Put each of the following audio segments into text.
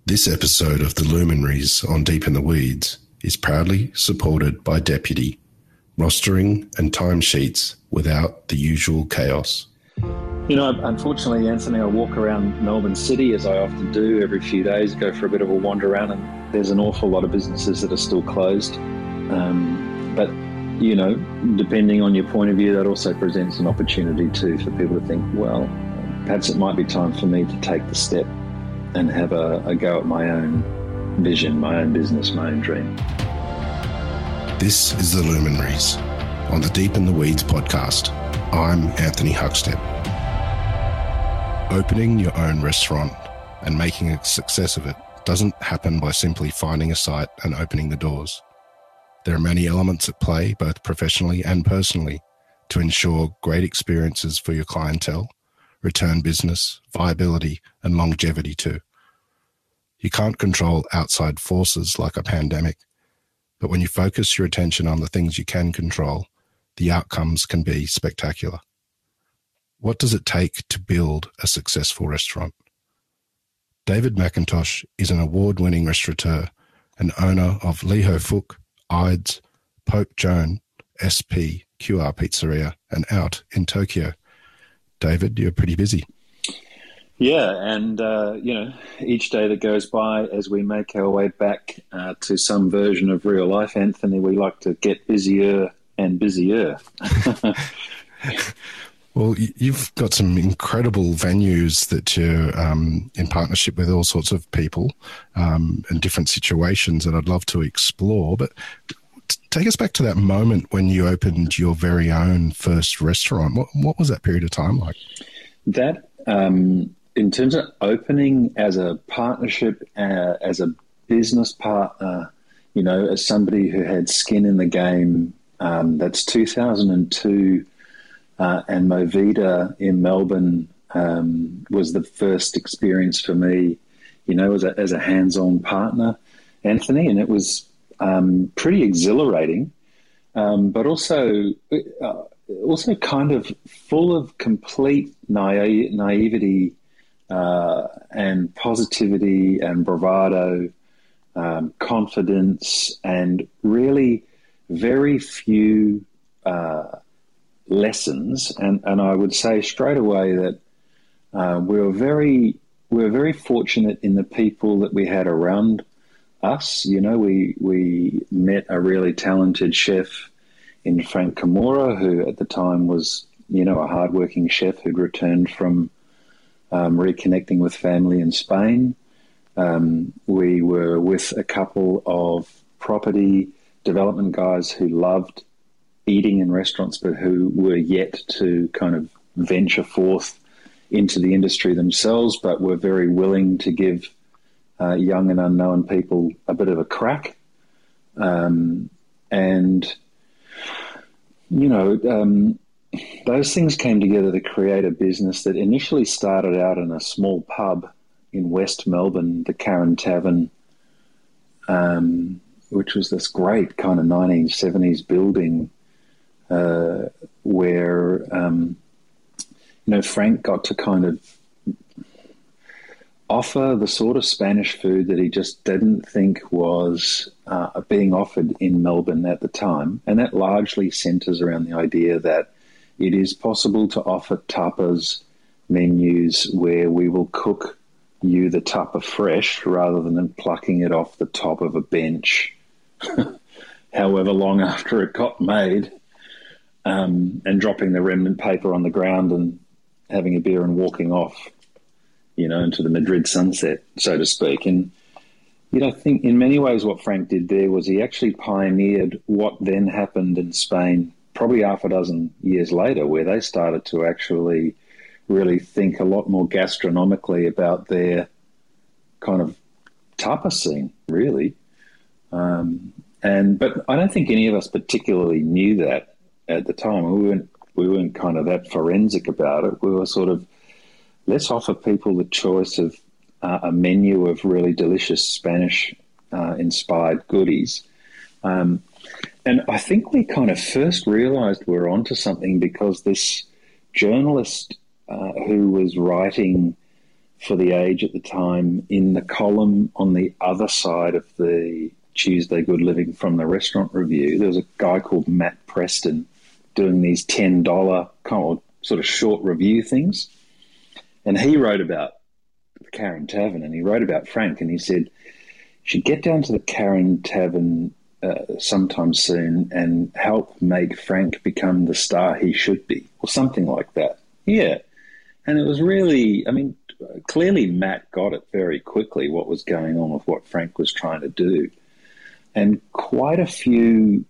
This episode of The Luminaries on Deep in the Weeds is proudly supported by Deputy, rostering and timesheets without the usual chaos. You know, unfortunately, Anthony, I walk around Melbourne City, as I often do every few days, go for a bit of a wander around, and there's an awful lot of businesses that are still closed. But, you know, depending on your point of view, that also presents an opportunity too for people to think, well, perhaps it might be time for me to take the step and have a go at my own vision, my own business, my own dream. This is The Luminaries on the Deep in the Weeds podcast. I'm Anthony Huckstep. Opening your own restaurant and making a success of it doesn't happen by simply finding a site and opening the doors. There are many elements at play, both professionally and personally, to ensure great experiences for your clientele, return business, viability, and longevity too. You can't control outside forces like a pandemic, but when you focus your attention on the things you can control, the outcomes can be spectacular. What does it take to build a successful restaurant? David McIntosh is an award-winning restaurateur and owner of Liho Fook, Ides, Pope Joan, SP, QR Pizzeria, and Out in Tokyo. David, you're pretty busy. Yeah, and, you know, each day that goes by as we make our way back to some version of real life, Anthony, we like to get busier and busier. Well, you've got some incredible venues that you're in partnership with all sorts of people and different situations that I'd love to explore. But take us back to that moment when you opened your very own first restaurant. What was that period of time like? That, in terms of opening as a partnership, as a business partner, you know, as somebody who had skin in the game, that's 2002. And Movida in Melbourne was the first experience for me, you know, as a hands-on partner, Anthony, and it was pretty exhilarating, but also kind of full of complete naivety and positivity and bravado, confidence, and really very few lessons, and I would say straight away that we were very fortunate in the people that we had around us. You know, we met a really talented chef in Frank Camorra, who at the time was, you know, a hardworking chef who'd returned from reconnecting with family in Spain. We were with a couple of property development guys who loved eating in restaurants, but who were yet to kind of venture forth into the industry themselves, but were very willing to give young and unknown people a bit of a crack. And, you know, those things came together to create a business that initially started out in a small pub in West Melbourne, the Karen Tavern, which was this great kind of 1970s building, where, you know, Frank got to kind of offer the sort of Spanish food that he just didn't think was being offered in Melbourne at the time. And that largely centers around the idea that it is possible to offer tapas menus where we will cook you the tapa fresh rather than plucking it off the top of a bench, however long after it got made. And dropping the remnant paper on the ground and having a beer and walking off, you know, into the Madrid sunset, so to speak. And, you know, I think in many ways what Frank did there was he actually pioneered what then happened in Spain probably half a dozen years later, where they started to actually really think a lot more gastronomically about their kind of tapa scene, really. But I don't think any of us particularly knew that at the time. We weren't kind of that forensic about it. We were sort of, let's offer people the choice of a menu of really delicious Spanish inspired goodies. And I think we kind of first realized we were onto something because this journalist who was writing for The Age at the time, in the column on the other side of the Tuesday Good Living from the Restaurant Review, there was a guy called Matt Preston doing these $10 sort of short review things. And he wrote about the Karen Tavern, and he wrote about Frank, and he said, "You should get down to the Karen Tavern sometime soon and help make Frank become the star he should be," or something like that. Yeah. And it was really, I mean, clearly Matt got it very quickly, what was going on with what Frank was trying to do. And quite a few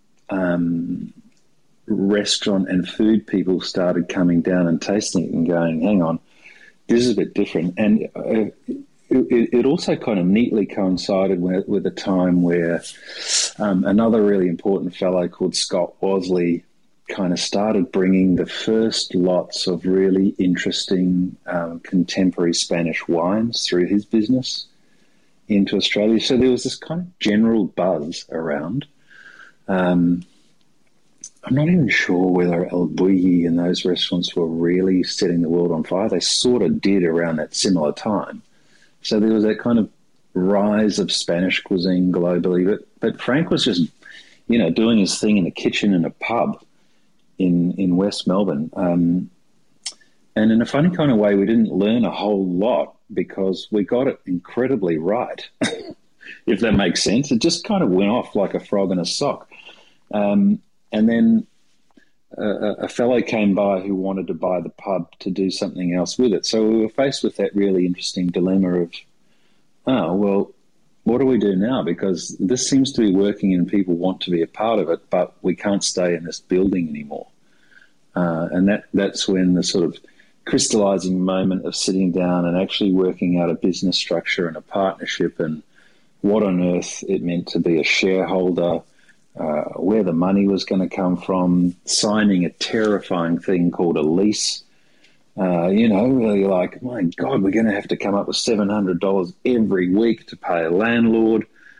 restaurant and food people started coming down and tasting it and going, hang on, this is a bit different. And it also kind of neatly coincided with a time where another really important fellow called Scott Wasley kind of started bringing the first lots of really interesting contemporary Spanish wines through his business into Australia. So there was this kind of general buzz around. I'm not even sure whether El Bulli and those restaurants were really setting the world on fire. They sort of did around that similar time. So there was that kind of rise of Spanish cuisine globally. But Frank was just, doing his thing in a kitchen in a pub in West Melbourne. And in a funny kind of way, we didn't learn a whole lot because we got it incredibly right, if that makes sense. It just kind of went off like a frog in a sock. And then a fellow came by who wanted to buy the pub to do something else with it. So we were faced with that really interesting dilemma of, what do we do now? Because this seems to be working and people want to be a part of it, but we can't stay in this building anymore. And that's when the sort of crystallizing moment of sitting down and actually working out a business structure and a partnership and what on earth it meant to be a shareholder, where the money was going to come from, signing a terrifying thing called a lease. Really like, my God, we're going to have to come up with $700 every week to pay a landlord,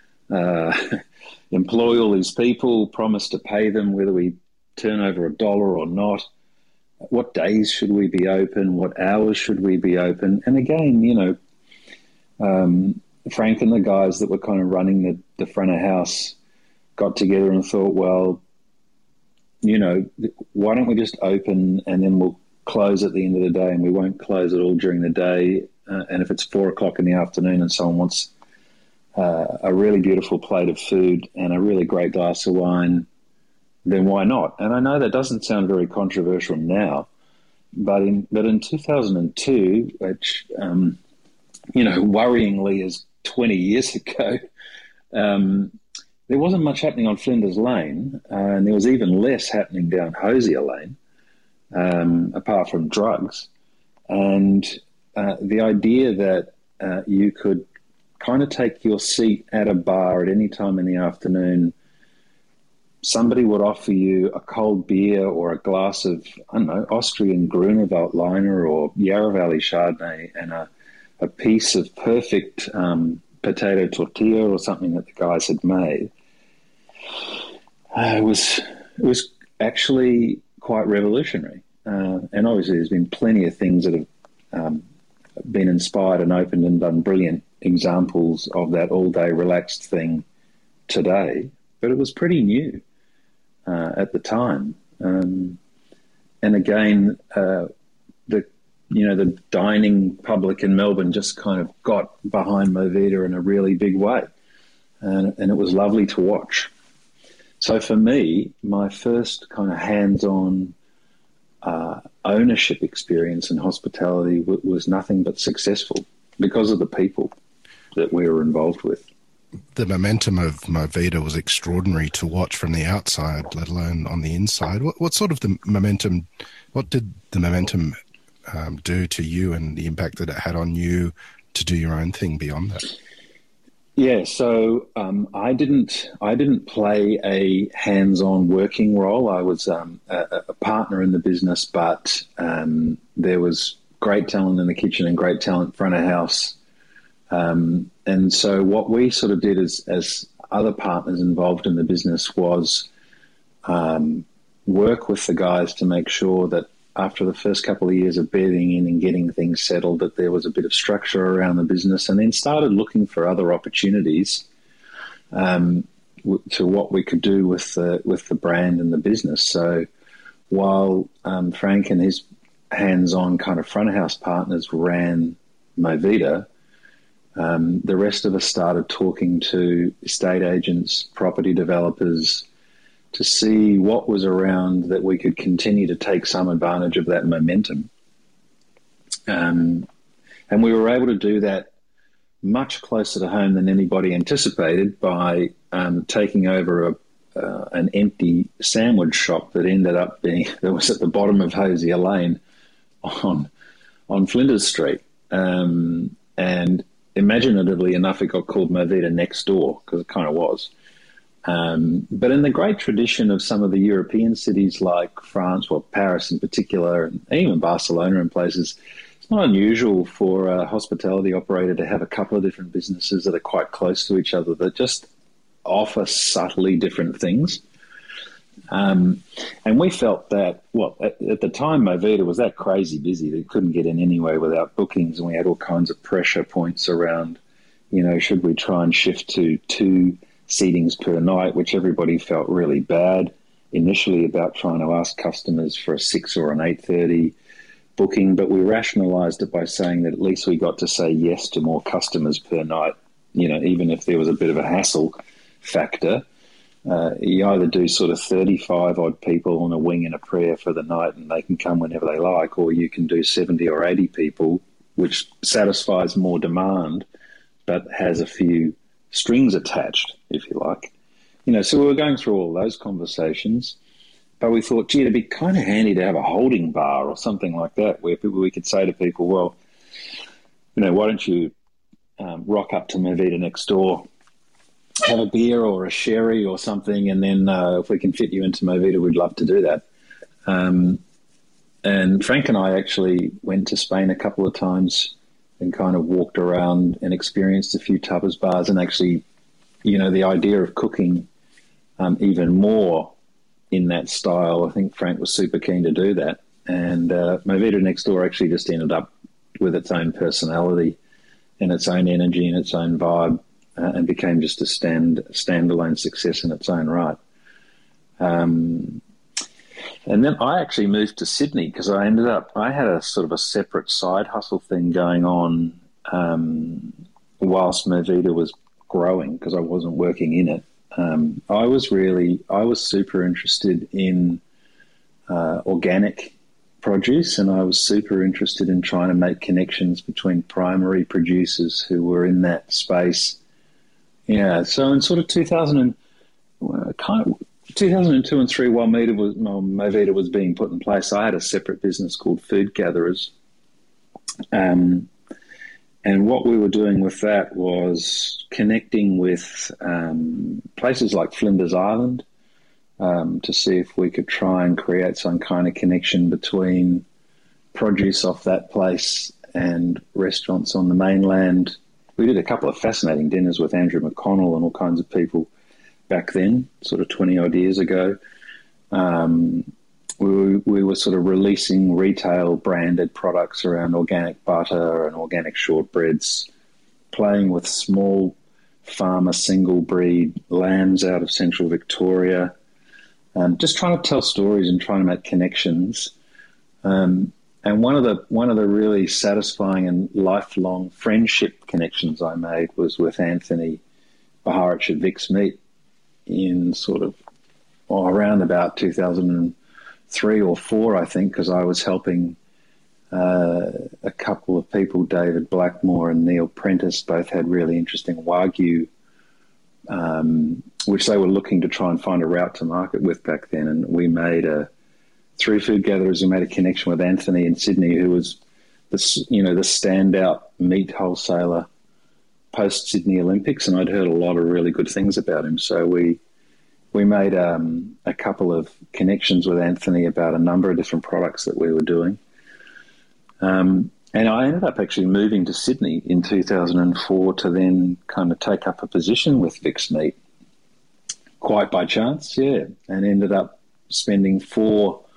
employ all these people, promise to pay them whether we turn over $1 or not. What days should we be open? What hours should we be open? And again, Frank and the guys that were kind of running the front of house got together and thought, well, why don't we just open and then we'll close at the end of the day, and we won't close it all during the day. And if it's 4:00 in the afternoon and someone wants a really beautiful plate of food and a really great glass of wine, then why not? And I know that doesn't sound very controversial now, but in 2002, which worryingly is 20 years ago, there wasn't much happening on Flinders Lane, and there was even less happening down Hosier Lane, apart from drugs. And the idea that you could kind of take your seat at a bar at any time in the afternoon, somebody would offer you a cold beer or a glass of, Austrian Gruner Veltliner or Yarra Valley Chardonnay and a piece of perfect potato tortilla or something that the guys had made. It was actually quite revolutionary. And obviously there's been plenty of things that have been inspired and opened and done brilliant examples of that all-day relaxed thing today. But it was pretty new at the time. And again, the dining public in Melbourne just kind of got behind Movida in a really big way. And it was lovely to watch. So for me, my first kind of hands-on ownership experience in hospitality was nothing but successful because of the people that we were involved with. The momentum of Movida was extraordinary to watch from the outside, let alone on the inside. What sort of the momentum, what did the momentum do to you and the impact that it had on you to do your own thing beyond that? Yeah, so I didn't play a hands-on working role. I was a partner in the business, but there was great talent in the kitchen and great talent front of house. And so what we sort of did as other partners involved in the business was work with the guys to make sure that after the first couple of years of bedding in and getting things settled, that there was a bit of structure around the business, and then started looking for other opportunities to what we could do with the brand and the business. So while Frank and his hands-on kind of front of house partners ran Movida, the rest of us started talking to estate agents, property developers, to see what was around that we could continue to take some advantage of that momentum. And we were able to do that much closer to home than anybody anticipated by taking over an empty sandwich shop that was at the bottom of Hosier Lane on Flinders Street. And imaginatively enough, it got called Movida Next Door, because it kind of was. But in the great tradition of some of the European cities like France, well, Paris in particular, and even Barcelona and places, it's not unusual for a hospitality operator to have a couple of different businesses that are quite close to each other that just offer subtly different things. And we felt that, well, at the time, Movida was that crazy busy that it couldn't get in anyway without bookings, and we had all kinds of pressure points around, should we try and shift to 2 seatings per night, which everybody felt really bad initially about trying to ask customers for a 6 or an 8:30 booking, but we rationalised it by saying that at least we got to say yes to more customers per night, even if there was a bit of a hassle factor. You either do sort of 35 odd people on a wing and a prayer for the night and they can come whenever they like, or you can do 70 or 80 people, which satisfies more demand but has a few strings attached, if you like. So we were going through all those conversations, but we thought, gee, it'd be kind of handy to have a holding bar or something like that where we could say to people, well, why don't you rock up to Movida Next Door, have a beer or a sherry or something, and then if we can fit you into Movida, we'd love to do that. And Frank and I actually went to Spain a couple of times and kind of walked around and experienced a few tapas bars, and actually, the idea of cooking even more in that style, I think Frank was super keen to do that. And Movida Next Door actually just ended up with its own personality and its own energy and its own vibe, and became just a standalone success in its own right. And then I actually moved to Sydney because I had a sort of a separate side hustle thing going on whilst Movida was growing, because I wasn't working in it. I was super interested in organic produce, and I was super interested in trying to make connections between primary producers who were in that space. Yeah, so in sort of 2002 and 3, while Movida was being put in place, I had a separate business called Food Gatherers. And what we were doing with that was connecting with places like Flinders Island to see if we could try and create some kind of connection between produce off that place and restaurants on the mainland. We did a couple of fascinating dinners with Andrew McConnell and all kinds of people back then, sort of 20-odd years ago. We were sort of releasing retail branded products around organic butter and organic shortbreads, playing with small farmer single breed lambs out of central Victoria, just trying to tell stories and trying to make connections. And one of the really satisfying and lifelong friendship connections I made was with Anthony Baharich at Vic's Meat in sort of around about 2003 or 4, I think, because I was helping a couple of people, David Blackmore and Neil Prentice, both had really interesting Wagyu, which they were looking to try and find a route to market with back then. And we made through Food Gatherers, we made a connection with Anthony in Sydney, who was the standout meat wholesaler post Sydney Olympics, and I'd heard a lot of really good things about him. So we made a couple of connections with Anthony about a number of different products that we were doing. And I ended up actually moving to Sydney in 2004 to then kind of take up a position with Vic's Meat, quite by chance, yeah, and ended up spending 4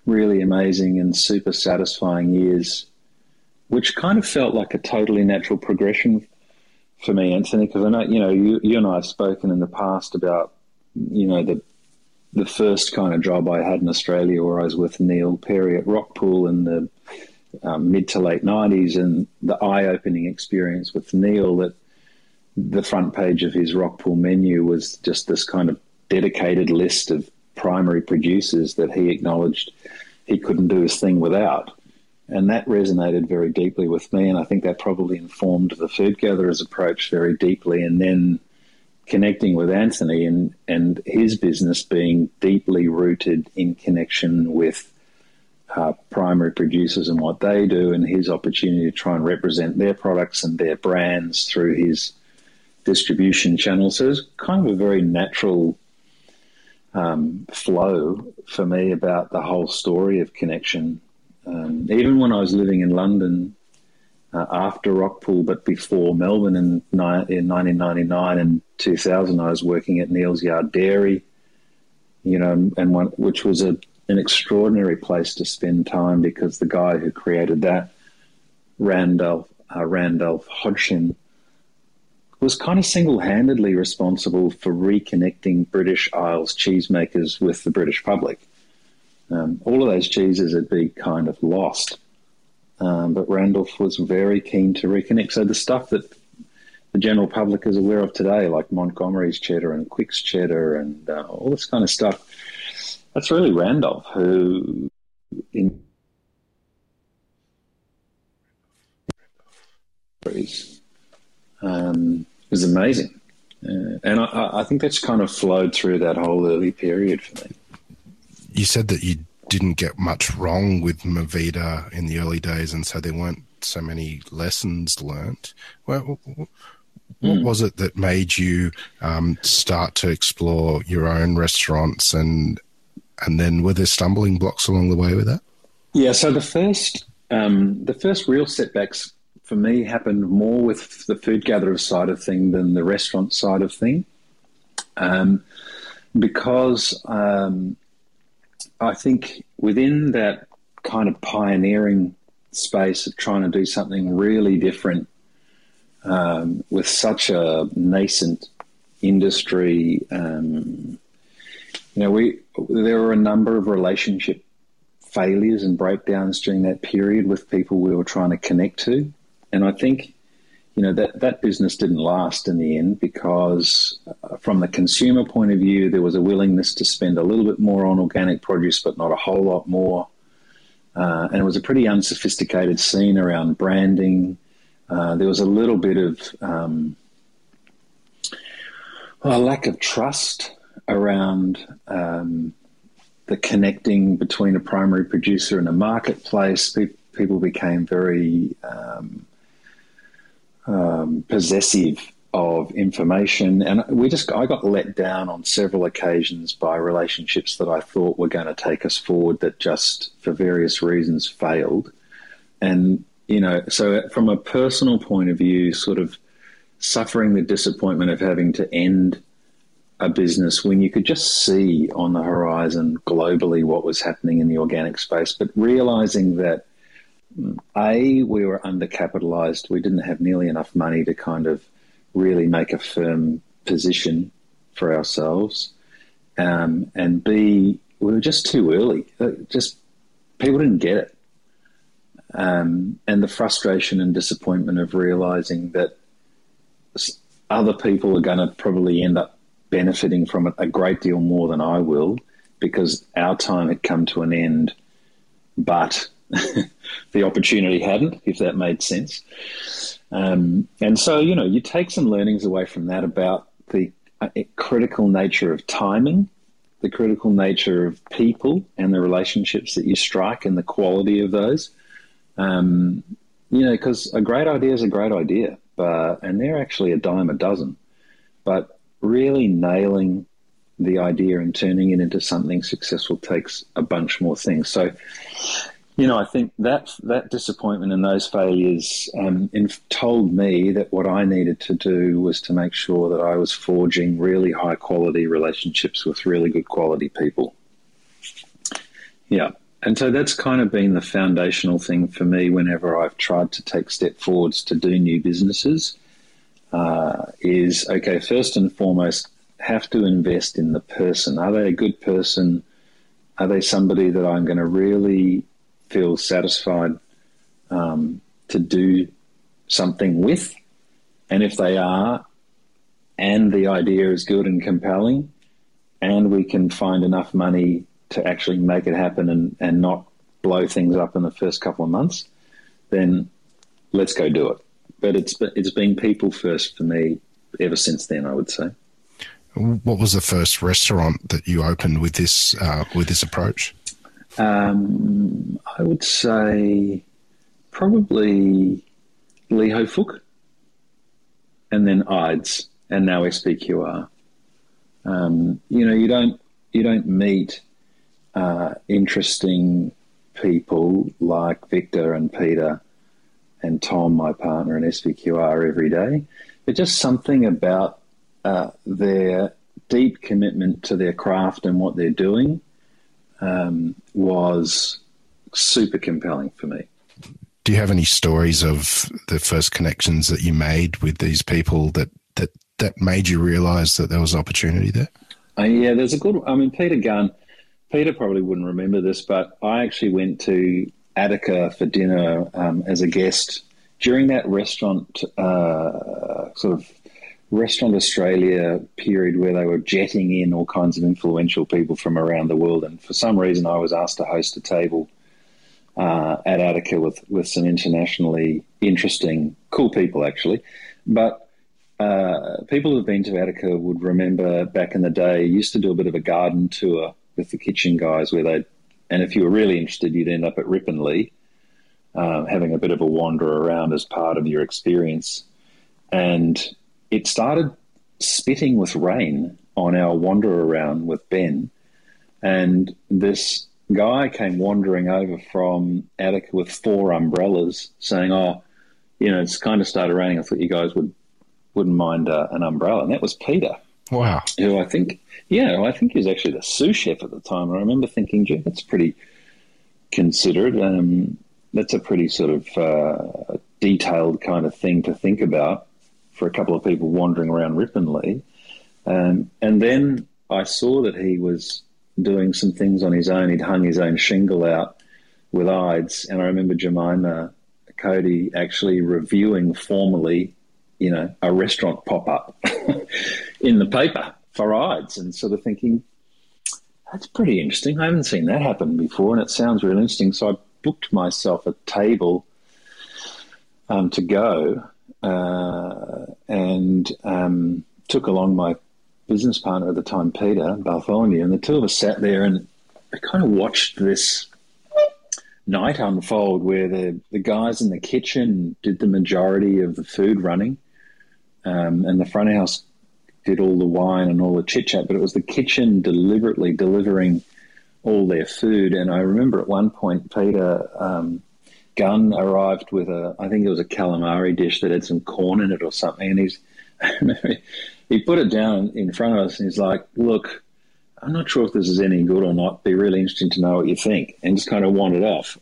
really amazing and super satisfying years, which kind of felt like a totally natural progression for me, Anthony, because I know, you and I have spoken in the past about, the first kind of job I had in Australia where I was with Neil Perry at Rockpool in the mid to late 90s, and the eye-opening experience with Neil that the front page of his Rockpool menu was just this kind of dedicated list of primary producers that he acknowledged he couldn't do his thing without. And that resonated very deeply with me, and I think that probably informed the Food Gatherers approach very deeply. And then connecting with Anthony and his business being deeply rooted in connection with primary producers and what they do, and his opportunity to try and represent their products and their brands through his distribution channels. So it's kind of a very natural flow for me about the whole story of connection. Even when I was living in London after Rockpool, but before Melbourne in 1999 and 2000, I was working at Neil's Yard Dairy, which was an extraordinary place to spend time, because the guy who created that, Randolph Hodgson, was kind of single-handedly responsible for reconnecting British Isles cheesemakers with the British public. All of those cheeses had been kind of lost, but Randolph was very keen to reconnect. So the stuff that the general public is aware of today, like Montgomery's cheddar and Quick's cheddar and all this kind of stuff, that's really Randolph, who was amazing. And I think that's kind of flowed through that whole early period for me. You said that you didn't get much wrong with Mivita in the early days, and so there weren't so many lessons learnt. Well, what was it that made you start to explore your own restaurants, and then were there stumbling blocks along the way with that? Yeah, so the first real setbacks for me happened more with the Food Gatherer side of thing than the restaurant side of thing, because I think within that kind of pioneering space of trying to do something really different with such a nascent industry, there were a number of relationship failures and breakdowns during that period with people we were trying to connect to. And I think, that business didn't last in the end, because from the consumer point of view, there was a willingness to spend a little bit more on organic produce, but not a whole lot more. And it was a pretty unsophisticated scene around branding. There was a little bit of a lack of trust around the connecting between a primary producer and a marketplace. People became very possessive of information, and I got let down on several occasions by relationships that I thought were going to take us forward that just for various reasons failed. And so from a personal point of view, sort of suffering the disappointment of having to end a business when you could just see on the horizon globally what was happening in the organic space, but realizing that we were undercapitalized. We didn't have nearly enough money to kind of really make a firm position for ourselves. And B, we were just too early. Just people didn't get it. And the frustration and disappointment of realizing that other people are going to probably end up benefiting from it a great deal more than I will, because our time had come to an end, but the opportunity hadn't, if that made sense. And so, you take some learnings away from that about the critical nature of timing, the critical nature of people and the relationships that you strike and the quality of those. Because a great idea is a great idea, and they're actually a dime a dozen. But really nailing the idea and turning it into something successful takes a bunch more things. So, I think that disappointment and those failures told me that what I needed to do was to make sure that I was forging really high quality relationships with really good quality people. Yeah. And so that's kind of been the foundational thing for me whenever I've tried to take step forwards to do new businesses, is, okay, first and foremost, have to invest in the person. Are they a good person? Are they somebody that I'm going to really feel satisfied to do something with? And if they are, and the idea is good and compelling, and we can find enough money to actually make it happen and not blow things up in the first couple of months, then let's go do it. But it's been people first for me ever since then, I would say. What was the first restaurant that you opened with this approach? I would say probably Lee Ho Fook, and then Ides, and now SPQR. You don't meet interesting people like Victor and Peter and Tom, my partner in SPQR, every day. But just something about their deep commitment to their craft and what they're doing was super compelling for me. Do you have any stories of the first connections that you made with these people that made you realise that there was opportunity there? Yeah, there's a good. I mean, Peter Gunn. Peter probably wouldn't remember this, but I actually went to Attica for dinner as a guest during that restaurant, sort of Restaurant Australia period, where they were jetting in all kinds of influential people from around the world. And for some reason, I was asked to host a table at Attica with some internationally interesting, cool people, actually. But people who have been to Attica would remember back in the day, used to do a bit of a garden tour with the kitchen guys, and if you were really interested, you'd end up at Ripponlea, having a bit of a wander around as part of your experience. And it started spitting with rain on our wander around with Ben, and this guy came wandering over from Attica with 4 umbrellas, saying, it's kind of started raining. I thought you guys wouldn't mind an umbrella. And that was Peter. Wow. Who I think he was actually the sous chef at the time. And I remember thinking, gee, that's pretty considerate. That's a pretty sort of detailed kind of thing to think about for a couple of people wandering around Ripponlea. And then I saw that he was doing some things on his own. He'd hung his own shingle out with Ides. And I remember Jemima Cody actually reviewing formally, a restaurant pop-up in the paper for Ides, and sort of thinking, that's pretty interesting. I haven't seen that happen before, and it sounds really interesting. So I booked myself a table to go and took along my business partner at the time, Peter Bartholomew, and the two of us sat there and I kind of watched this night unfold where the guys in the kitchen did the majority of the food running, and the front of house did all the wine and all the chit-chat, but it was the kitchen deliberately delivering all their food. And I remember at one point Peter Gunn arrived with I think it was a calamari dish that had some corn in it or something, and he put it down in front of us and he's like, look, I'm not sure if this is any good or not. It'd be really interesting to know what you think, and just kind of wandered off.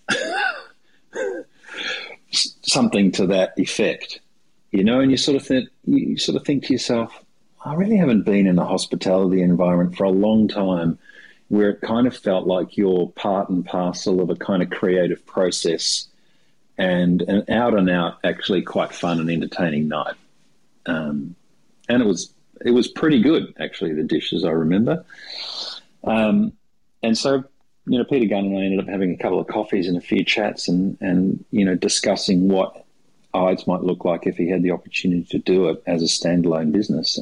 Something to that effect, and you sort of think to yourself, I really haven't been in a hospitality environment for a long time where it kind of felt like you're part and parcel of a kind of creative process and an out and out, actually quite fun and entertaining night. And it was pretty good, actually, the dishes I remember. And so, Peter Gunn and I ended up having a couple of coffees and a few chats and discussing what Ides might look like if he had the opportunity to do it as a standalone business.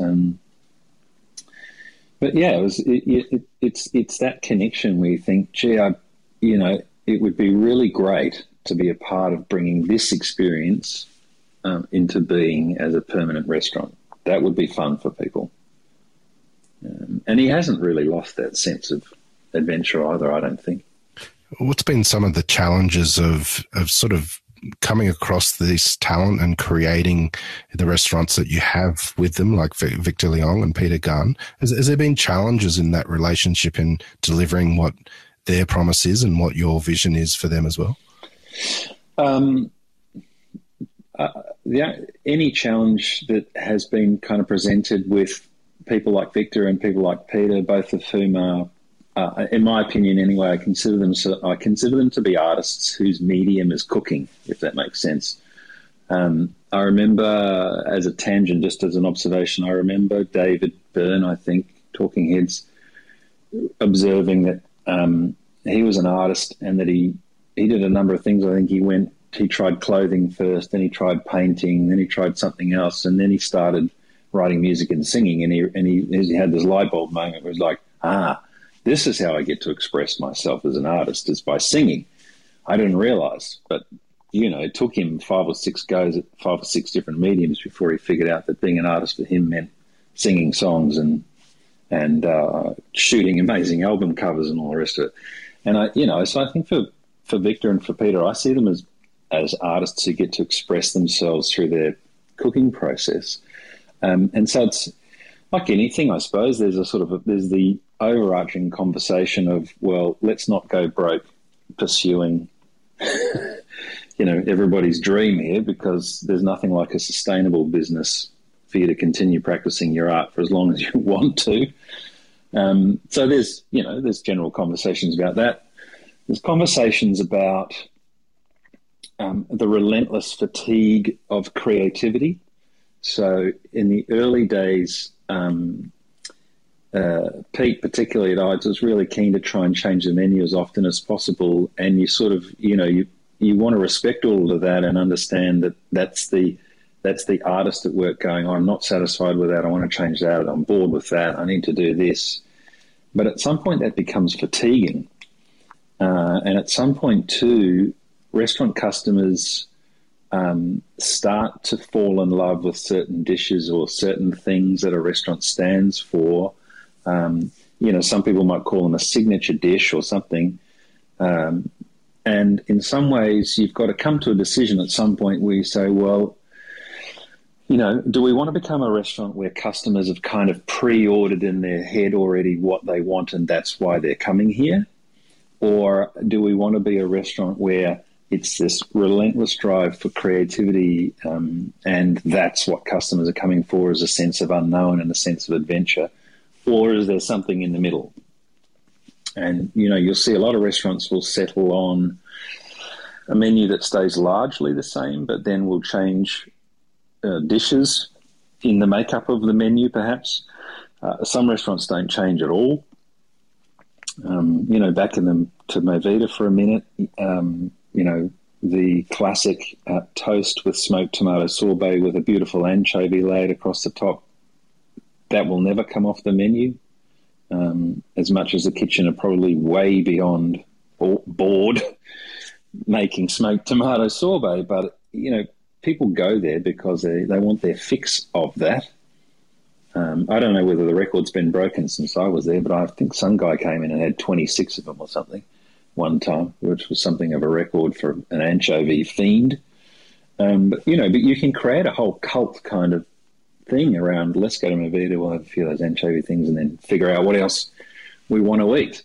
But yeah, it's that connection where you think, gee, it would be really great to be a part of bringing this experience into being as a permanent restaurant. That would be fun for people. And he hasn't really lost that sense of adventure either, I don't think. What's been some of the challenges of sort of coming across this talent and creating the restaurants that you have with them, like Victor Leong and Peter Gunn? Has there been challenges in that relationship in delivering what their promise is and what your vision is for them as well? Any challenge that has been kind of presented with people like Victor and people like Peter, both of whom are, in my opinion anyway, I consider them to be artists whose medium is cooking, if that makes sense. I remember, as a tangent, just as an observation, I remember David Byrne, I think, Talking Heads, observing that he was an artist and that he did a number of things. I think he tried clothing first, then he tried painting, then he tried something else, and then he started writing music and singing. And he had this light bulb moment where he was like, this is how I get to express myself as an artist, is by singing. I didn't realize, but it took him 5 or 6 goes at 5 or 6 different mediums before he figured out that being an artist for him meant singing songs and shooting amazing album covers and all the rest of it. And so I think for Victor and for Peter, I see them as artists who get to express themselves through their cooking process. And so it's like anything, I suppose. There's there's the overarching conversation of, well, let's not go broke pursuing everybody's dream here, because there's nothing like a sustainable business for you to continue practicing your art for as long as you want to. So there's general conversations about that. There's conversations about the relentless fatigue of creativity. So in the early days, Pete, particularly at Ides, was really keen to try and change the menu as often as possible. And you sort of, you want to respect all of that and understand that that's the artist at work going, I'm not satisfied with that, I want to change that, I'm bored with that, I need to do this. But at some point that becomes fatiguing. And at some point too, restaurant customers start to fall in love with certain dishes or certain things that a restaurant stands for. Some people might call them a signature dish or something. And in some ways, you've got to come to a decision at some point where you say, well, do we want to become a restaurant where customers have kind of pre-ordered in their head already what they want and that's why they're coming here? Or do we want to be a restaurant where it's this relentless drive for creativity and that's what customers are coming for, is a sense of unknown and a sense of adventure? Or is there something in the middle? And, you'll see a lot of restaurants will settle on a menu that stays largely the same, but then will change dishes in the makeup of the menu, perhaps. Some restaurants don't change at all. Back to Movida for a minute, the classic toast with smoked tomato sorbet with a beautiful anchovy laid across the top, that will never come off the menu. As much as the kitchen are probably way beyond bored making smoked tomato sorbet, but people go there because they want their fix of that. I don't know whether the record's been broken since I was there, but I think some guy came in and had 26 of them or something one time, which was something of a record for an anchovy fiend. But you can create a whole cult kind of thing around, let's go to Movida, we'll have a few of those anchovy things and then figure out what else we want to eat.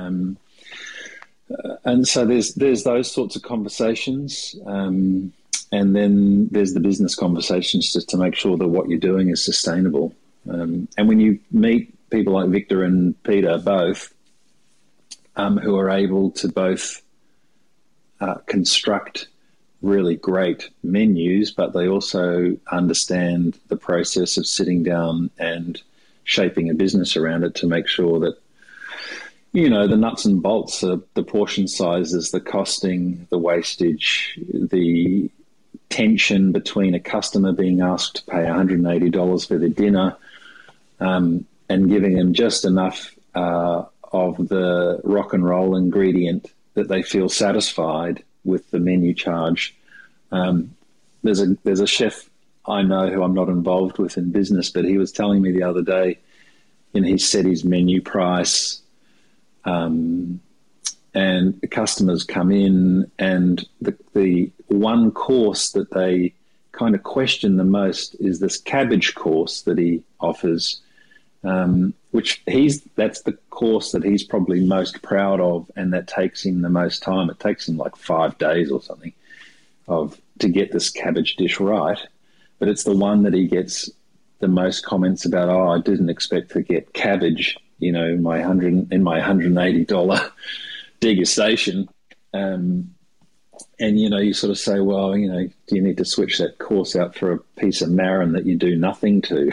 And so there's those sorts of conversations. And then there's the business conversations just to make sure that what you're doing is sustainable. And when you meet people like Victor and Peter both, who are able to both construct really great menus, but they also understand the process of sitting down and shaping a business around it to make sure that, the nuts and bolts, the portion sizes, the costing, the wastage, the tension between a customer being asked to pay $180 for their dinner and giving them just enough of the rock and roll ingredient that they feel satisfied with the menu charge. There's a chef I know who I'm not involved with in business, but he was telling me the other day, he set his menu price, and customers come in, and the one course that they kind of question the most is this cabbage course that he offers, which that's the course that he's probably most proud of, and that takes him the most time. It takes him like 5 days or something to get this cabbage dish right. But it's the one that he gets the most comments about. Oh, I didn't expect to get cabbage, in my $180 degustation. And, you sort of say, well, do you need to switch that course out for a piece of marron that you do nothing to?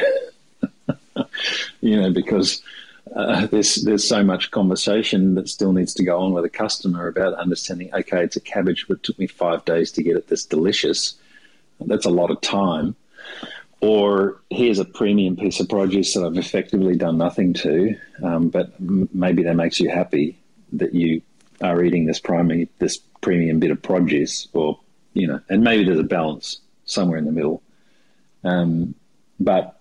Because there's so much conversation that still needs to go on with a customer about understanding, okay, it's a cabbage, but it took me 5 days to get it this delicious. That's a lot of time. Or here's a premium piece of produce that I've effectively done nothing to, but maybe that makes you happy that you are eating this premium bit of produce, or, and maybe there's a balance somewhere in the middle. But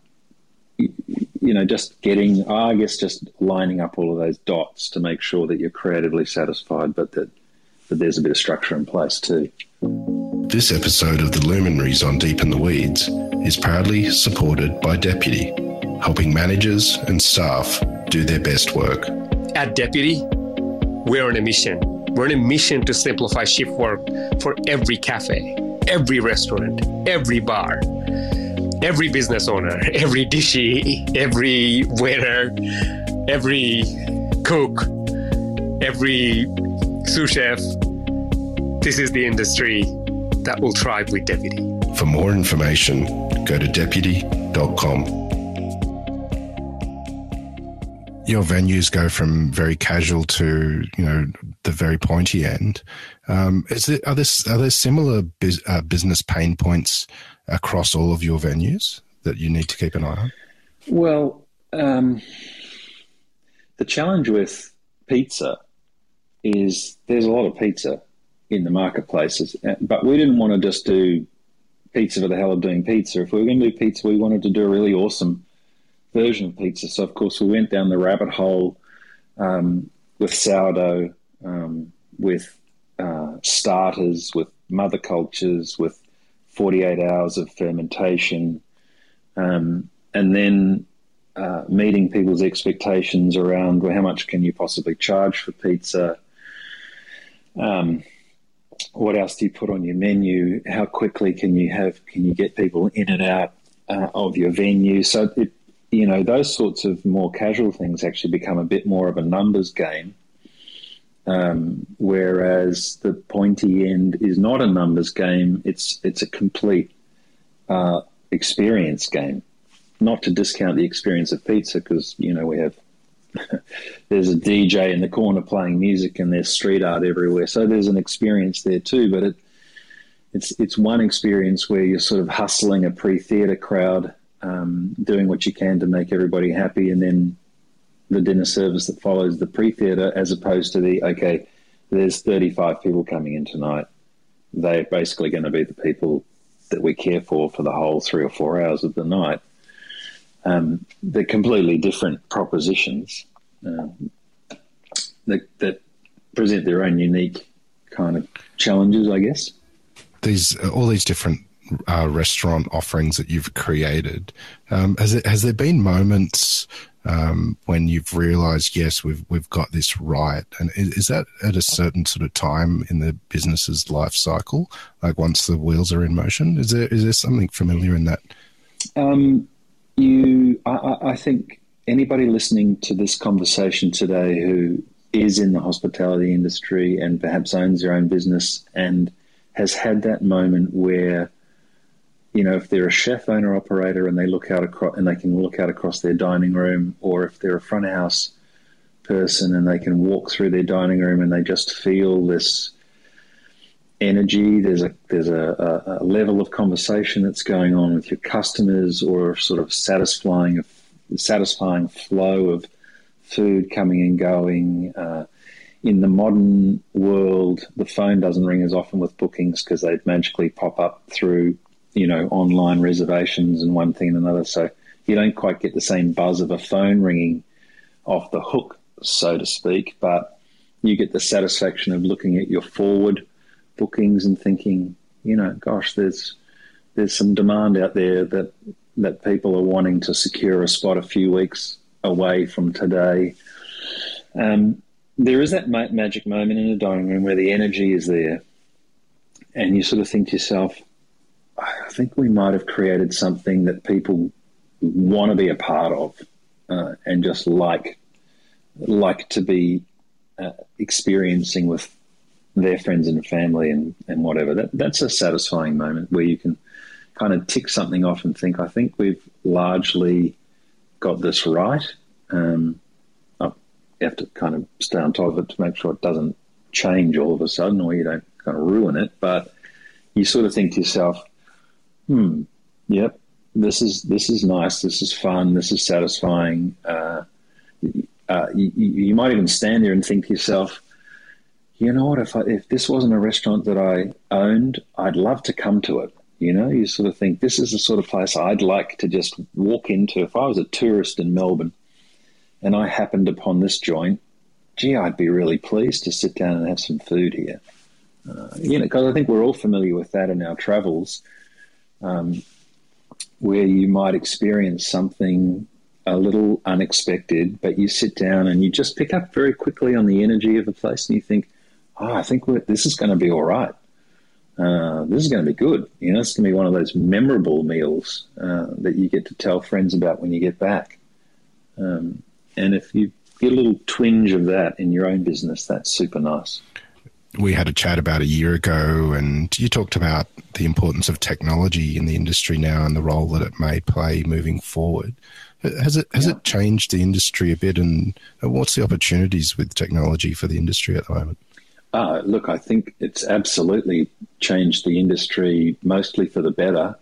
just lining up all of those dots to make sure that you're creatively satisfied, but that there's a bit of structure in place too. This episode of The Luminaries on Deep in the Weeds is proudly supported by Deputy, helping managers and staff do their best work. At Deputy, we're on a mission. We're on a mission to simplify shift work for every cafe, every restaurant, every bar, every business owner, every dishie, every waiter, every cook, every sous chef. This is the industry that will thrive with Deputy. For more information, go to deputy.com. Your venues go from very casual to, the very pointy end. Are there similar business pain points across all of your venues that you need to keep an eye on? Well, the challenge with pizza is there's a lot of pizza in the marketplaces, but we didn't want to just do pizza for the hell of doing pizza. If we were going to do pizza, we wanted to do a really awesome version of pizza. So, of course, we went down the rabbit hole with sourdough, with starters, with mother cultures, with 48 hours of fermentation, and then meeting people's expectations around, well, how much can you possibly charge for pizza? What else do you put on your menu? How quickly can you get people in and out of your venue? So, those sorts of more casual things actually become a bit more of a numbers game, whereas the pointy end is not a numbers game. It's a complete experience game. Not to discount the experience of pizza, because, we have there's a DJ in the corner playing music and there's street art everywhere. So there's an experience there too, but it's one experience where you're sort of hustling a pre-theatre crowd, doing what you can to make everybody happy, and then the dinner service that follows the pre-theatre, as opposed to there's 35 people coming in tonight. They're basically going to be the people that we care for the whole 3 or 4 hours of the night. They're completely different propositions that present their own unique kind of challenges, I guess. All these different restaurant offerings that you've created. Has there been moments when you've realised, yes, we've got this right? And is that at a certain sort of time in the business's life cycle, like once the wheels are in motion? Is there something familiar in that? I think anybody listening to this conversation today who is in the hospitality industry and perhaps owns their own business and has had that moment where, if they're a chef, owner, operator, and they look out across and they can look out across their dining room, or if they're a front of house person and they can walk through their dining room and they just feel this energy, there's a level of conversation that's going on with your customers, or sort of satisfying flow of food coming and going. In the modern world, the phone doesn't ring as often with bookings because they magically pop up through, online reservations and one thing and another. So you don't quite get the same buzz of a phone ringing off the hook, so to speak, but you get the satisfaction of looking at your forward bookings and thinking, gosh, there's some demand out there that people are wanting to secure a spot a few weeks away from today. There is that magic moment in a dining room where the energy is there, and you sort of think to yourself, I think we might have created something that people want to be a part of, and just like to be experiencing with their friends and family and whatever. That's a satisfying moment where you can kind of tick something off and think, I think we've largely got this right. You have to kind of stay on top of it to make sure it doesn't change all of a sudden, or you don't kind of ruin it. But you sort of think to yourself, yep, this is nice, this is fun, this is satisfying. You might even stand there and think to yourself, you know what, if this wasn't a restaurant that I owned, I'd love to come to it. You know, you sort of think, this is the sort of place I'd like to just walk into. If I was a tourist in Melbourne and I happened upon this joint, gee, I'd be really pleased to sit down and have some food here. Because I think we're all familiar with that in our travels, where you might experience something a little unexpected, but you sit down and you just pick up very quickly on the energy of the place, and you think, I think this is going to be all right. This is going to be good. You know, it's going to be one of those memorable meals that you get to tell friends about when you get back. And if you get a little twinge of that in your own business, that's super nice. We had a chat about a year ago, and you talked about the importance of technology in the industry now and the role that it may play moving forward. Has it changed the industry a bit, and what's the opportunities with technology for the industry at the moment? Look, I think it's absolutely changed the industry, mostly for the better.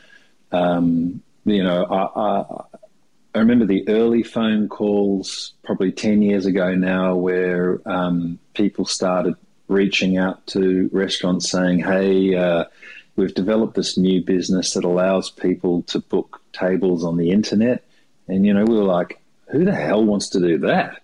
I remember the early phone calls probably 10 years ago now, where people started reaching out to restaurants saying, hey, we've developed this new business that allows people to book tables on the internet. And, we were like, who the hell wants to do that?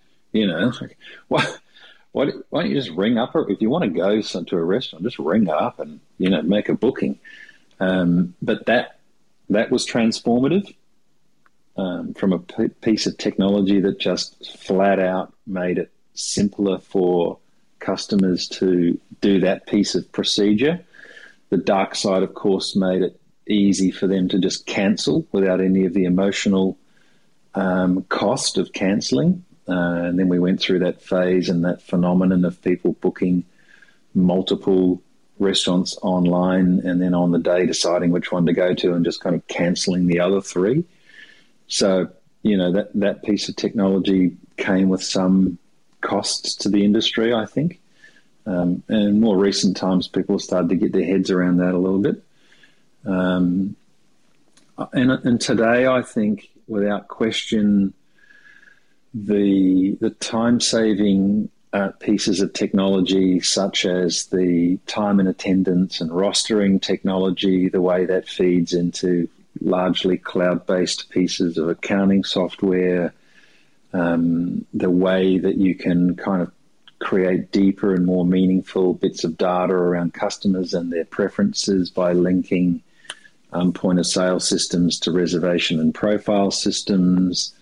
Why don't you just ring up, or if you want to go to a restaurant, just ring up and, make a booking. But that was transformative. From a piece of technology that just flat out made it simpler for customers to do that piece of procedure. The dark side, of course, made it easy for them to just cancel without any of the emotional cost of cancelling. And then we went through that phase and that phenomenon of people booking multiple restaurants online and then on the day deciding which one to go to and just kind of cancelling the other three. So, that piece of technology came with some costs to the industry, I think. And in more recent times, people have started to get their heads around that a little bit. And today, I think, without question, the time-saving pieces of technology, such as the time and attendance and rostering technology, the way that feeds into largely cloud-based pieces of accounting software, the way that you can kind of create deeper and more meaningful bits of data around customers and their preferences by linking point-of-sale systems to reservation and profile systems.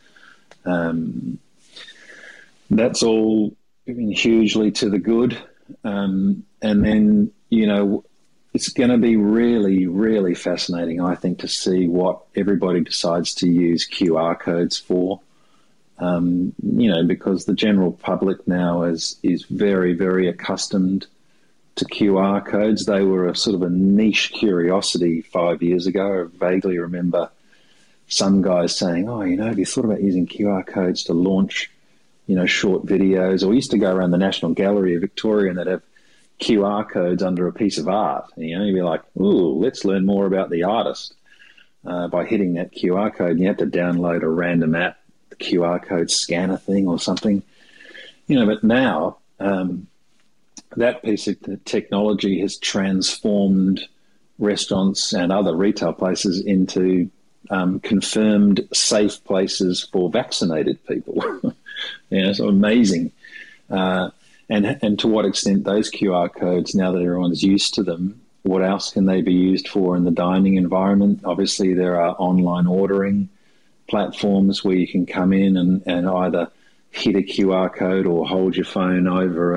That's all hugely to the good. And then, it's going to be really, really fascinating, I think, to see what everybody decides to use QR codes for. Because the general public now is very, very accustomed to QR codes. They were a sort of a niche curiosity 5 years ago. I vaguely remember some guys saying, have you thought about using QR codes to launch, short videos? Or we used to go around the National Gallery of Victoria and they'd have QR codes under a piece of art. And, you'd be like, ooh, let's learn more about the artist by hitting that QR code. And you have to download a random app, the QR code scanner thing or something. But now that piece of technology has transformed restaurants and other retail places into confirmed safe places for vaccinated people. So amazing. And to what extent those QR codes, now that everyone's used to them, what else can they be used for in the dining environment? Obviously, there are online ordering platforms where you can come in and either hit a QR code or hold your phone over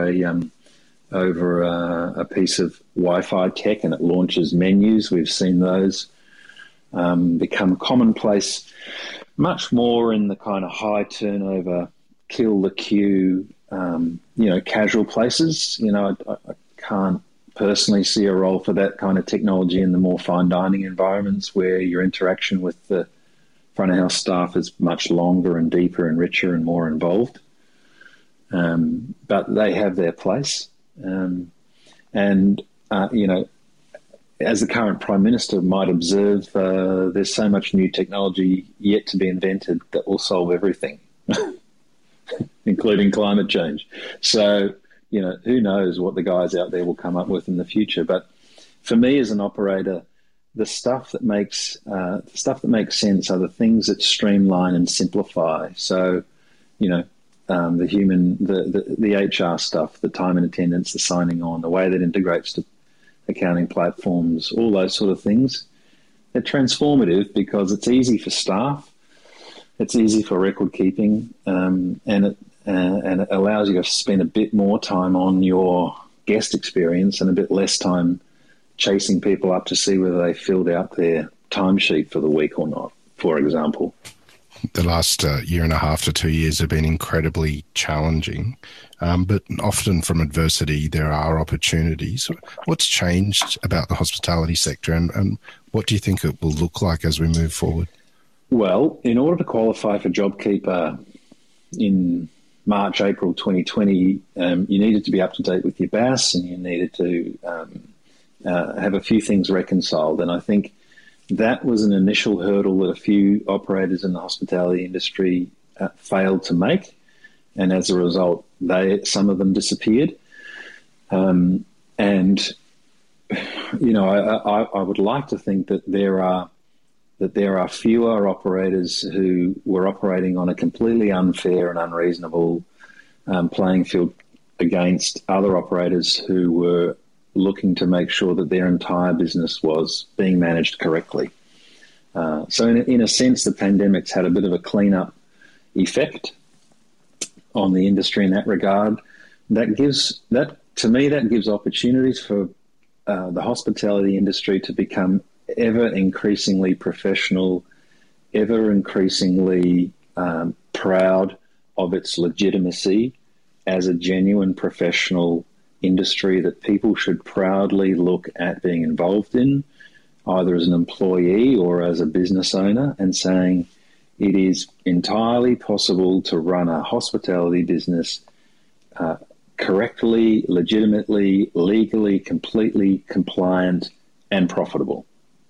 a piece of Wi-Fi tech and it launches menus. We've seen those become commonplace, much more in the kind of high turnover, kill the queue, casual places. I can't personally see a role for that kind of technology in the more fine dining environments where your interaction with the front of house staff is much longer and deeper and richer and more involved. But they have their place. As the current Prime Minister might observe, there's so much new technology yet to be invented that will solve everything, including climate change. So, who knows what the guys out there will come up with in the future. But for me as an operator, the stuff that makes sense are the things that streamline and simplify. So, the human, the HR stuff, the time and attendance, the signing on, the way that integrates to accounting platforms, all those sort of things. They're transformative because it's easy for staff, it's easy for record keeping, and it allows you to spend a bit more time on your guest experience and a bit less time chasing people up to see whether they filled out their timesheet for the week or not, for example. The last year and a half to 2 years have been incredibly challenging, but often from adversity there are opportunities. What's changed about the hospitality sector and what do you think it will look like as we move forward? Well, in order to qualify for JobKeeper in March, April 2020, you needed to be up to date with your BAS and you needed to have a few things reconciled. And I think that was an initial hurdle that a few operators in the hospitality industry failed to make. And as a result, some of them disappeared. I would like to think that there are fewer operators who were operating on a completely unfair and unreasonable playing field against other operators who were looking to make sure that their entire business was being managed correctly. So in a sense, the pandemic's had a bit of a clean-up effect on the industry in that regard. That gives opportunities for the hospitality industry to become ever increasingly professional, ever increasingly proud of its legitimacy as a genuine professional industry that people should proudly look at being involved in, either as an employee or as a business owner, and saying it is entirely possible to run a hospitality business correctly, legitimately, legally, completely compliant and profitable.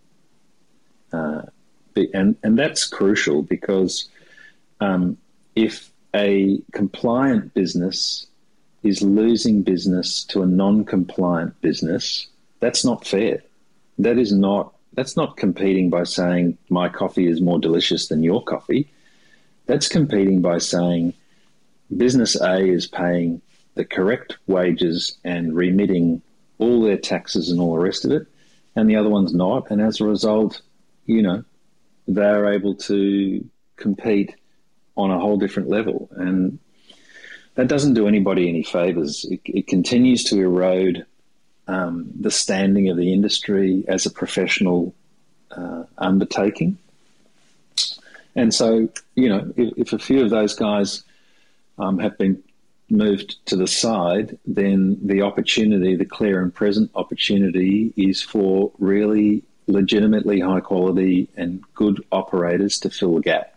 And that's crucial because if a compliant business is losing business to a non-compliant business, that's not fair. That's not competing by saying my coffee is more delicious than your coffee. That's competing by saying business A is paying the correct wages and remitting all their taxes and all the rest of it, and the other one's not. And as a result, they're able to compete on a whole different level. And that doesn't do anybody any favors. It continues to erode the standing of the industry as a professional undertaking. And so, if a few of those guys have been moved to the side, then the opportunity, the clear and present opportunity, is for really legitimately high quality and good operators to fill the gap.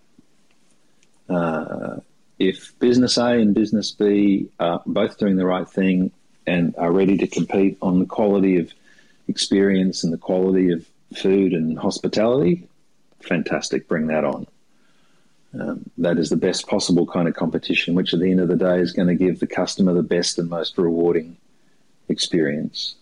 If business A and business B are both doing the right thing and are ready to compete on the quality of experience and the quality of food and hospitality, fantastic, bring that on. That is the best possible kind of competition, which at the end of the day is going to give the customer the best and most rewarding experience.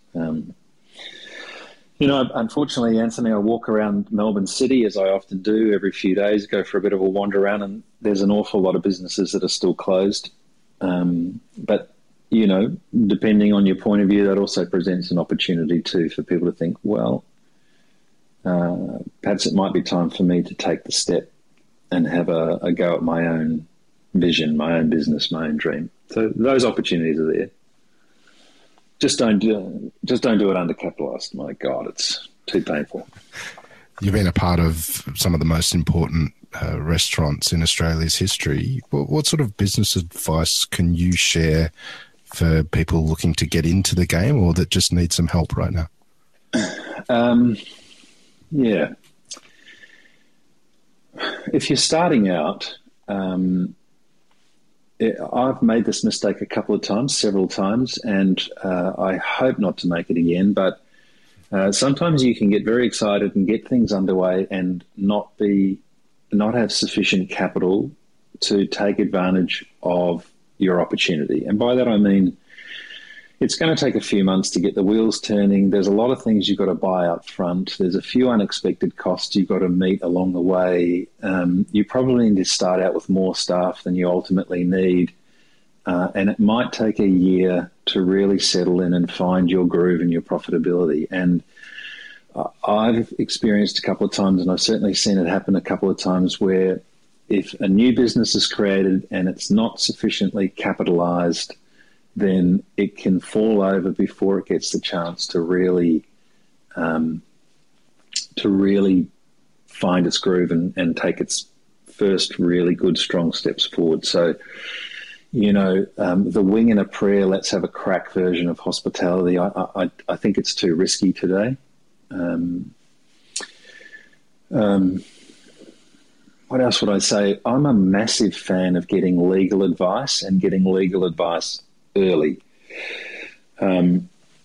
Unfortunately, Anthony, I walk around Melbourne City, as I often do every few days, go for a bit of a wander around, and there's an awful lot of businesses that are still closed. But, depending on your point of view, that also presents an opportunity too for people to think, well, perhaps it might be time for me to take the step and have a go at my own vision, my own business, my own dream. So those opportunities are there. Just don't do it undercapitalized. My God, it's too painful. You've been a part of some of the most important restaurants in Australia's history. What sort of business advice can you share for people looking to get into the game or that just need some help right now? Yeah. If you're starting out, I've made this mistake several times, and I hope not to make it again, but sometimes you can get very excited and get things underway and not have sufficient capital to take advantage of your opportunity. And by that I mean it's going to take a few months to get the wheels turning. There's a lot of things you've got to buy up front. There's a few unexpected costs you've got to meet along the way. You probably need to start out with more staff than you ultimately need. And it might take a year to really settle in and find your groove and your profitability. And I've experienced a couple of times, and I've certainly seen it happen a couple of times, where if a new business is created and it's not sufficiently capitalized, then it can fall over before it gets the chance to really find its groove and take its first really good, strong steps forward. So, the wing and a prayer, let's have a crack version of hospitality, I think it's too risky today. What else would I say? I'm a massive fan of getting legal advice and getting legal advice early. I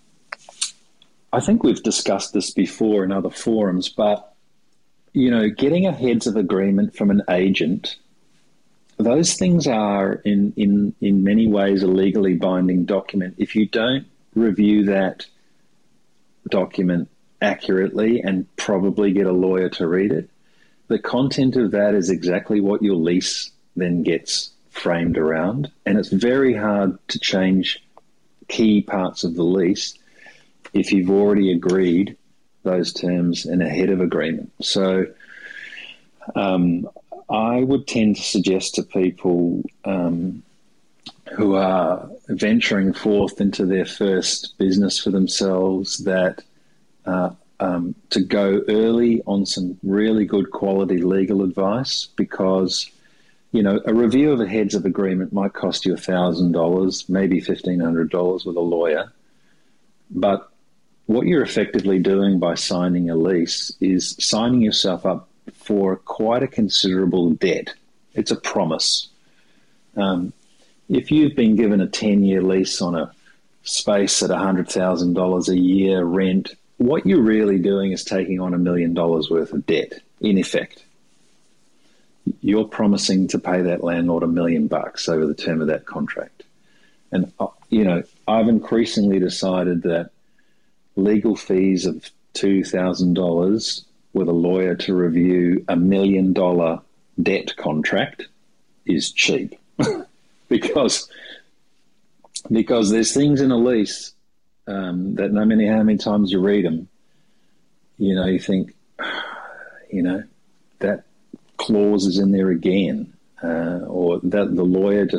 think we've discussed this before in other forums, but, getting a heads of agreement from an agent, those things are in many ways a legally binding document. If you don't review that document accurately and probably get a lawyer to read it, the content of that is exactly what your lease then gets framed around. And it's very hard to change key parts of the lease if you've already agreed those terms in a head of agreement. So I would tend to suggest to people who are venturing forth into their first business for themselves that to go early on some really good quality legal advice, because a review of a heads of agreement might cost you $1,000, maybe $1,500 with a lawyer. But what you're effectively doing by signing a lease is signing yourself up for quite a considerable debt. It's a promise. If you've been given a 10-year lease on a space at $100,000 a year rent, what you're really doing is taking on $1 million worth of debt, in effect. You're promising to pay that landlord $1 million over the term of that contract. And, I've increasingly decided that legal fees of $2,000 with a lawyer to review $1 million debt contract is cheap. because there's things in a lease that no matter how many times you read them, you think, that clause is in there again, or that the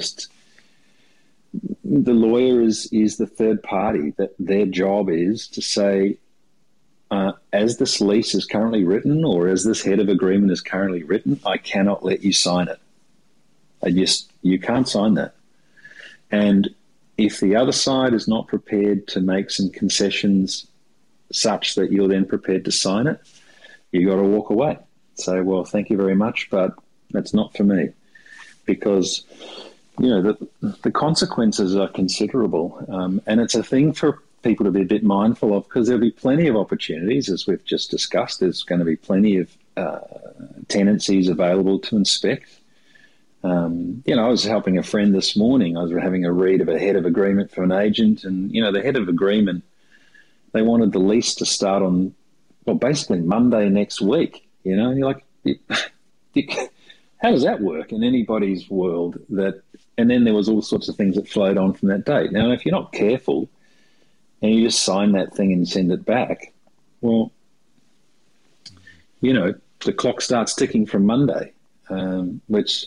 lawyer is the third party, that their job is to say, as this lease is currently written, or as this head of agreement is currently written, I cannot let you sign it. You can't sign that. And if the other side is not prepared to make some concessions such that you're then prepared to sign it, you got to walk away. Say, well, thank you very much, but that's not for me. Because, the consequences are considerable. And it's a thing for people to be a bit mindful of, because there'll be plenty of opportunities, as we've just discussed. There's going to be plenty of tenancies available to inspect. I was helping a friend this morning. I was having a read of a head of agreement for an agent, and, the head of agreement, they wanted the lease to start on, basically Monday next week, and you're like, how does that work in anybody's world? And then there was all sorts of things that flowed on from that date. Now, if you're not careful and you just sign that thing and send it back, well, the clock starts ticking from Monday. which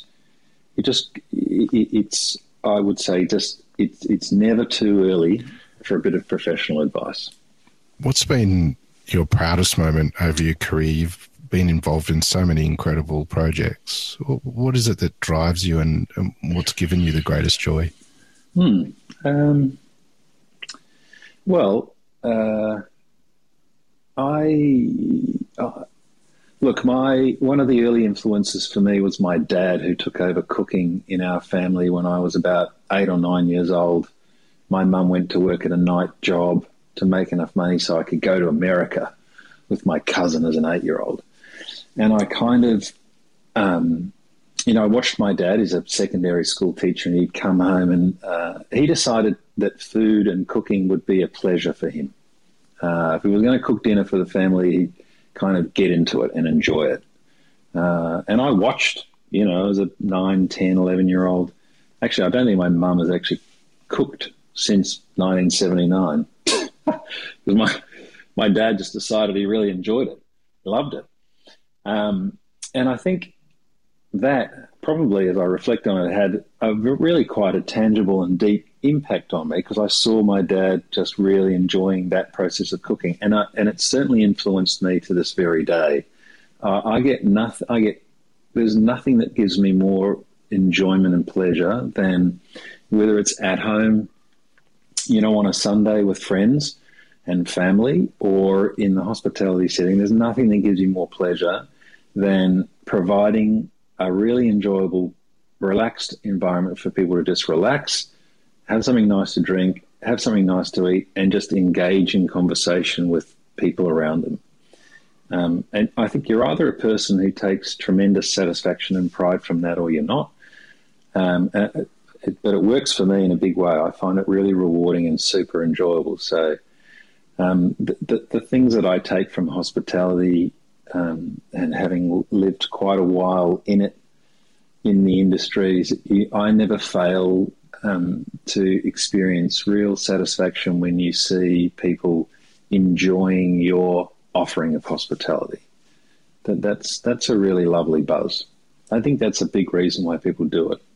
it's I would say it's never too early for a bit of professional advice. What's been your proudest moment over your career? You've been involved in so many incredible projects. What is it that drives you, and what's given you the greatest joy? One of the early influences for me was my dad, who took over cooking in our family when I was about 8 or 9 years old. My mum went to work at a night job to make enough money so I could go to America with my cousin as an 8-year-old. And I kind of, I watched my dad. He's a secondary school teacher, and he'd come home and he decided that food and cooking would be a pleasure for him. If he was going to cook dinner for the family, he'd kind of get into it and enjoy it. And I watched, as a 9, 10, 11-year-old. Actually, I don't think my mum has actually cooked since 1979 because my dad just decided he really enjoyed it, loved it. And I think that probably, as I reflect on it, had a really quite a tangible and deep impact on me, because I saw my dad just really enjoying that process of cooking, and it certainly influenced me to this very day. There's nothing that gives me more enjoyment and pleasure than whether it's at home, on a Sunday with friends and family, or in the hospitality setting. There's nothing that gives you more pleasure than providing a really enjoyable, relaxed environment for people to just relax, have something nice to drink, have something nice to eat, and just engage in conversation with people around them. And I think you're either a person who takes tremendous satisfaction and pride from that, or you're not. But it works for me in a big way. I find it really rewarding and super enjoyable. So the things that I take from hospitality, and having lived quite a while in the industries, I never fail to experience real satisfaction when you see people enjoying your offering of hospitality. That's a really lovely buzz. I think that's a big reason why people do it.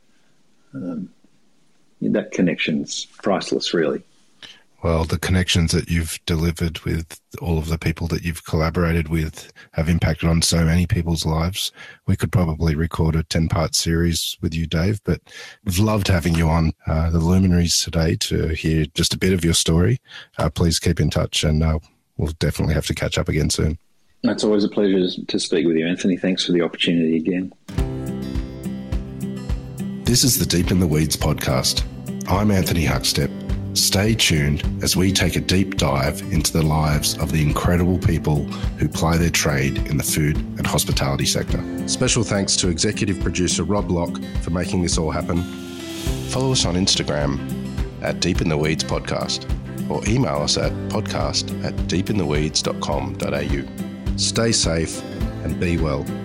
That connection's priceless, really. Well, the connections that you've delivered with all of the people that you've collaborated with have impacted on so many people's lives. We could probably record a 10-part series with you, Dave, but we've loved having you on the Luminaries today to hear just a bit of your story. Please keep in touch, and we'll definitely have to catch up again soon. It's always a pleasure to speak with you, Anthony. Thanks for the opportunity again. This is the Deep in the Weeds podcast. I'm Anthony Huckstep. Stay tuned as we take a deep dive into the lives of the incredible people who ply their trade in the food and hospitality sector. Special thanks to executive producer Rob Locke for making this all happen. Follow us on Instagram at Deep in the Weeds Podcast, or email us at podcast@deepintheweeds.com.au. Stay safe and be well.